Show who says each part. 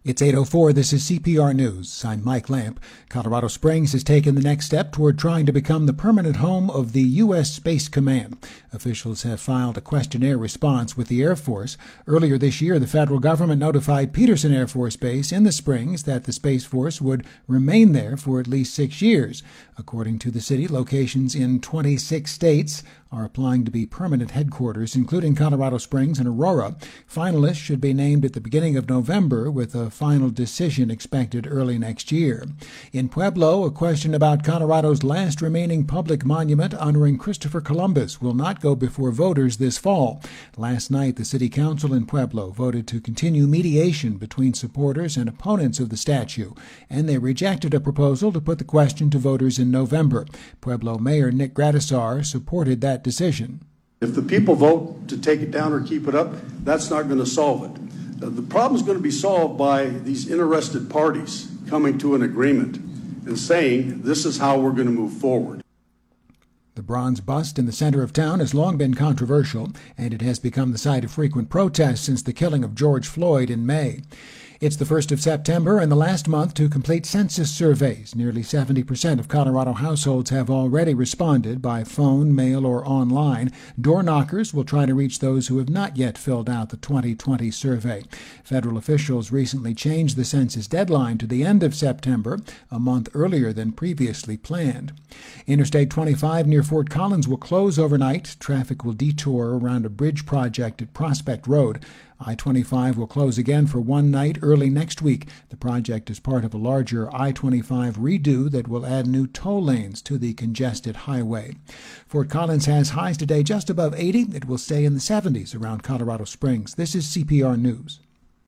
Speaker 1: It's 8:04. This is CPR News. I'm Mike Lamp. Colorado Springs has taken the next step toward trying to become the permanent home of the U.S. Space Command. Officials have filed a questionnaire response with the Air Force. Earlier this year, the federal government notified Peterson Air Force Base in the Springs that the Space Force would remain there for at least 6 years. According to the city, locations in 26 states are applying to be permanent headquarters, including Colorado Springs and Aurora. Finalists should be named at the beginning of November, with a final decision expected early next year. In Pueblo, a question about Colorado's last remaining public monument honoring Christopher Columbus will not go before voters this fall. Last night, the city council in Pueblo voted to continue mediation between supporters and opponents of the statue, and they rejected a proposal to put the question to voters in November. Pueblo Mayor Nick Gradisar supported that decision.
Speaker 2: If the people vote to take it down or keep it up, that's not going to solve it. The problem is going to be solved by these interested parties coming to an agreement and saying this is how we're going to move forward.
Speaker 1: The bronze bust in the center of town has long been controversial, and it has become the site of frequent protests since the killing of George Floyd in May. It's the 1st of September and the last month to complete census surveys. Nearly 70% of Colorado households have already responded by phone, mail, or online. Door knockers will try to reach those who have not yet filled out the 2020 survey. Federal officials recently changed the census deadline to the end of September, a month earlier than previously planned. Interstate 25 near Fort Collins will close overnight. Traffic will detour around a bridge project at Prospect Road. I-25 will close again for one night early next week. The project is part of a larger I-25 redo that will add new toll lanes to the congested highway. Fort Collins has highs today just above 80. It will stay in the 70s around Colorado Springs. This is CPR News.